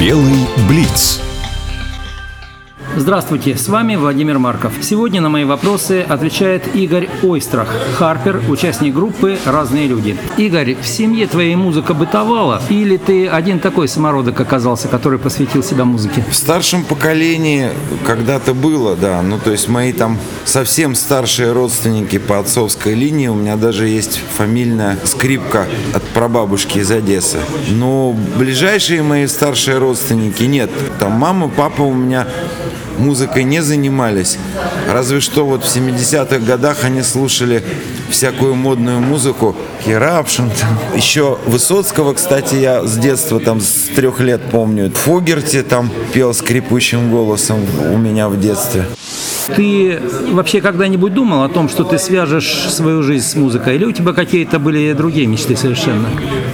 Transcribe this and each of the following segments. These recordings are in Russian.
Белый блиц. Здравствуйте, с вами Владимир Марков. Сегодня на мои вопросы отвечает Игорь Ойстрах, харпер, участник группы «Разные люди». Игорь, в семье твоей музыка бытовала или ты один такой самородок оказался, который посвятил себя музыке? В старшем поколении когда-то было, да. То есть мои там совсем старшие родственники по отцовской линии, у меня даже есть фамильная скрипка от прабабушки из Одессы. Но ближайшие мои старшие родственники нет. Там мама, папа у меня музыкой не занимались. Разве что вот в 70-х годах они слушали всякую модную музыку. Eruption. Еще Высоцкого, кстати, я с детства, там, с 3 лет помню. Фогерти там пел скрипучим голосом у меня в детстве. Ты вообще когда-нибудь думал о том, что ты свяжешь свою жизнь с музыкой? Или у тебя какие-то были другие мечты совершенно?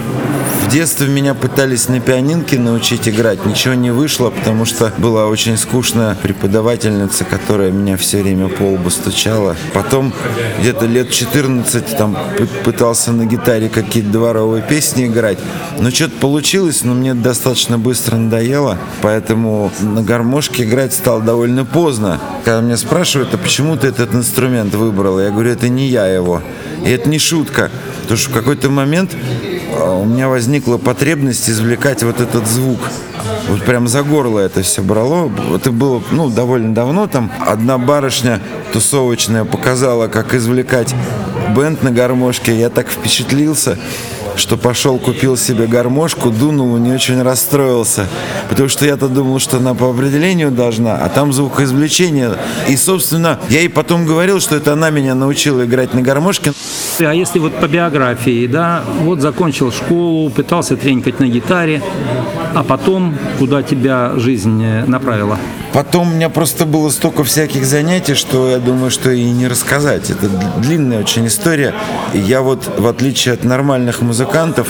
В детстве меня пытались на пианинке научить играть. Ничего не вышло, потому что была очень скучная преподавательница, которая меня все время по лбу стучала. Потом где-то лет 14 там пытался на гитаре какие-то дворовые песни играть. Но что-то получилось, но мне достаточно быстро надоело. Поэтому на гармошке играть стал довольно поздно. Когда меня спрашивают, а почему ты этот инструмент выбрал? Я говорю, это не я его. И это не шутка. Потому что в какой-то момент у меня возникла потребность извлекать вот этот звук. Вот прям за горло это все брало. Это было довольно давно. Там одна барышня тусовочная показала, как извлекать бенд на гармошке. Я так впечатлился, что пошел, купил себе гармошку, дунул и не очень расстроился. Потому что я-то думал, что она по определению должна, а там звукоизвлечение. И, собственно, я ей потом говорил, что это она меня научила играть на гармошке. А если вот по биографии, да, вот закончил школу, пытался тренькать на гитаре, а потом куда тебя жизнь направила? Потом у меня просто было столько всяких занятий, что я думаю, что и не рассказать. Это длинная очень история. И я вот, в отличие от нормальных музыкантов,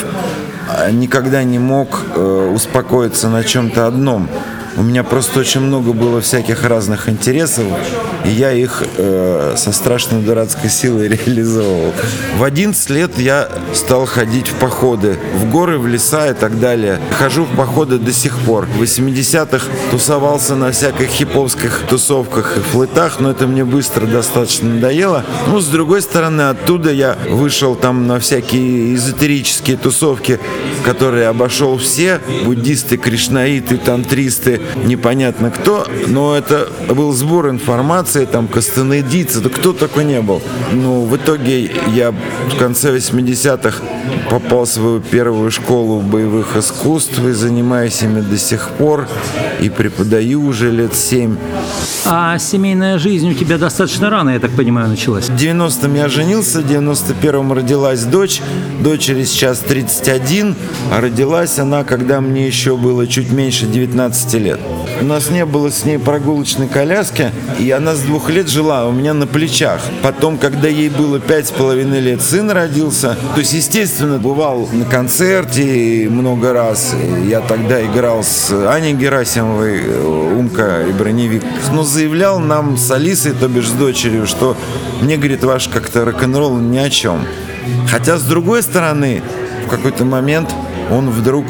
никогда не мог успокоиться на чем-то одном. У меня просто очень много было всяких разных интересов, и я их со страшной дурацкой силой реализовывал. В 11 лет я стал ходить в походы, в горы, в леса и так далее. Хожу в походы до сих пор. В 80-х тусовался на всяких хиповских тусовках и флетах, но это мне быстро достаточно надоело. С другой стороны, оттуда я вышел там на всякие эзотерические тусовки, которые обошел все. Буддисты, кришнаиты, тантристы, непонятно кто, но это был сбор информации, там кастанедийцы, да кто такой не был. В итоге я в конце 80-х попал в свою первую школу боевых искусств и занимаюсь ими до сих пор, и преподаю уже лет 7. А семейная жизнь у тебя достаточно рано, я так понимаю, началась? В 90-м я женился, в 91-м родилась дочь, дочери сейчас 31, а родилась она, когда мне еще было чуть меньше 19 лет. У нас не было с ней прогулочной коляски, и она с 2 лет жила у меня на плечах. Потом, когда ей было 5,5 лет, сын родился. То есть, естественно, бывал на концерте много раз. Я тогда играл с Аней Герасимовой, Умка и Броневик. Но заявлял нам с Алисой, то бишь с дочерью, что мне, говорит, ваш как-то рок-н-ролл ни о чем. Хотя, с другой стороны, в какой-то момент он вдруг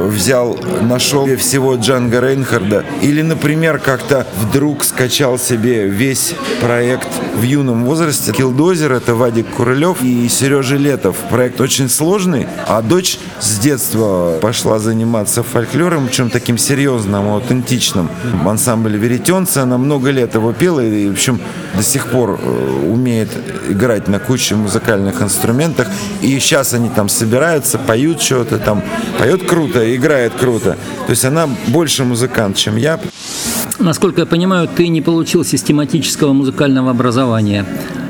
нашел всего Джанго Рейнхарда. Или, например, как-то вдруг скачал себе весь проект в юном возрасте. Киллдозер — это Вадик Курылев и Сережа Летов. Проект очень сложный, а дочь с детства пошла заниматься фольклором, причем таким серьезным, аутентичным. В ансамбле «Веретенцы» она много лет его пела и, в общем, до сих пор умеет играть на куче музыкальных инструментах. И сейчас они там собираются, поют что-то там. Поет круто, играет круто. То есть она больше музыкант, чем я. Насколько я понимаю, ты не получил систематического музыкального образования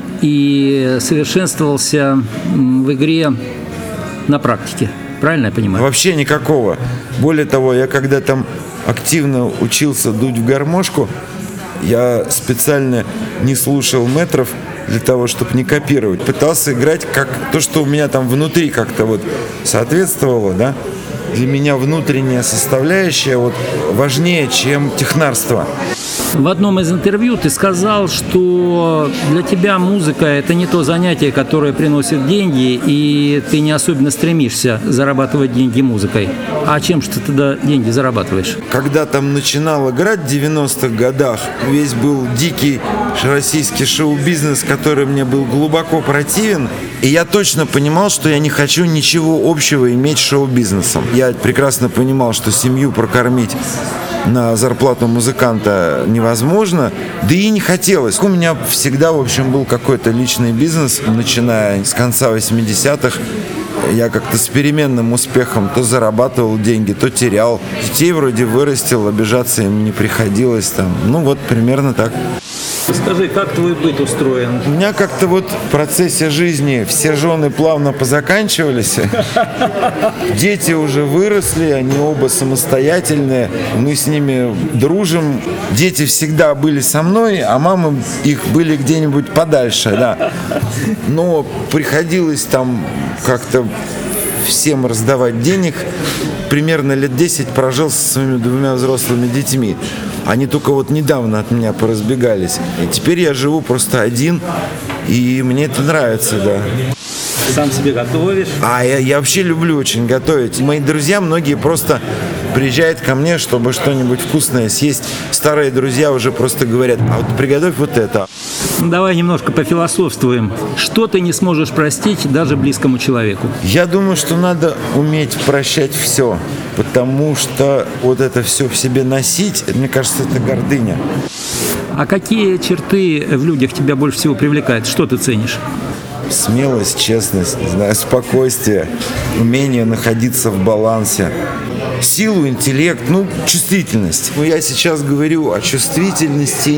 и совершенствовался в игре на практике. Правильно я понимаю? Вообще никакого. Более того, я когда там активно учился дуть в гармошку, я специально не слушал мэтров для того, чтобы не копировать. Пытался играть как то, что у меня там внутри как-то вот соответствовало, да. для меня внутренняя составляющая вот важнее, чем технарство. В одном из интервью ты сказал, что для тебя музыка – это не то занятие, которое приносит деньги, и ты не особенно стремишься зарабатывать деньги музыкой. А чем же ты тогда деньги зарабатываешь? Когда там начинал играть в 90-х годах, весь был дикий российский шоу-бизнес, который мне был глубоко противен, и я точно понимал, что я не хочу ничего общего иметь с шоу-бизнесом. Я прекрасно понимал, что семью прокормить на зарплату музыканта невозможно, да и не хотелось. У меня всегда, в общем, был какой-то личный бизнес, начиная с конца 80-х. Я как-то с переменным успехом то зарабатывал деньги, то терял. Детей вроде вырастил, обижаться им не приходилось. Там. Ну вот, примерно так. Скажи, как твой быт устроен? У меня как-то вот в процессе жизни все жены плавно позаканчивались. Дети уже выросли, они оба самостоятельные. Мы с ними дружим. Дети всегда были со мной, а мамы их были где-нибудь подальше, да. Но приходилось там как-то всем раздавать денег. Примерно лет 10 прожил со своими 2 взрослыми детьми. Они только вот недавно от меня поразбегались. И теперь я живу просто один, и мне это нравится, да. Сам себе готовишь? Я вообще люблю очень готовить. Мои друзья, многие просто приезжают ко мне, чтобы что-нибудь вкусное съесть. Старые друзья уже просто говорят: а вот приготовь вот это. Давай немножко пофилософствуем. Что ты не сможешь простить даже близкому человеку? Я думаю, что надо уметь прощать все, потому что вот это все в себе носить, мне кажется, это гордыня. А какие черты в людях тебя больше всего привлекают? Что ты ценишь? Смелость, честность, не знаю, спокойствие, умение находиться в балансе, силу, интеллект, чувствительность. Я сейчас говорю о чувствительности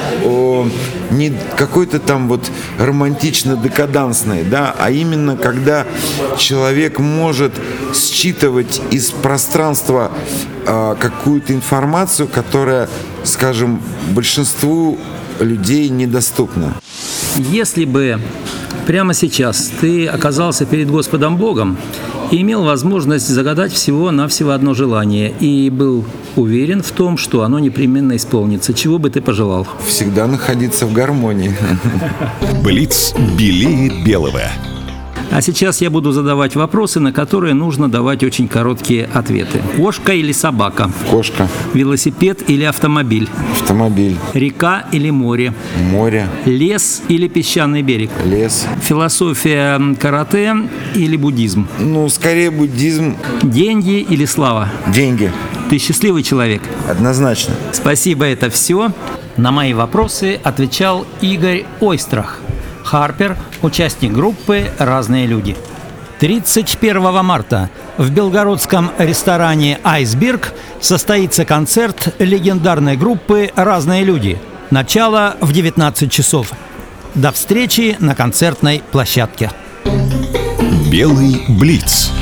не какой-то там вот романтично-декадансной, да, а именно когда человек может считывать из пространства какую-то информацию, которая, скажем, большинству людей недоступна. Если бы прямо сейчас ты оказался перед Господом Богом и имел возможность загадать всего-навсего одно желание и был уверен в том, что оно непременно исполнится, чего бы ты пожелал? Всегда находиться в гармонии. Блиц белее белого. А сейчас я буду задавать вопросы, на которые нужно давать очень короткие ответы. Кошка или собака? Кошка. Велосипед или автомобиль? Автомобиль. Река или море? Море. Лес или песчаный берег? Лес. Философия карате или буддизм? Скорее буддизм. Деньги или слава? Деньги. Ты счастливый человек? Однозначно. Спасибо, это все. На мои вопросы отвечал Игорь Ойстрах, Харпер, участник группы «Разные люди». 31 марта в белгородском ресторане «Айсберг» состоится концерт легендарной группы «Разные люди». Начало в 19 часов. До встречи на концертной площадке. Белый блиц.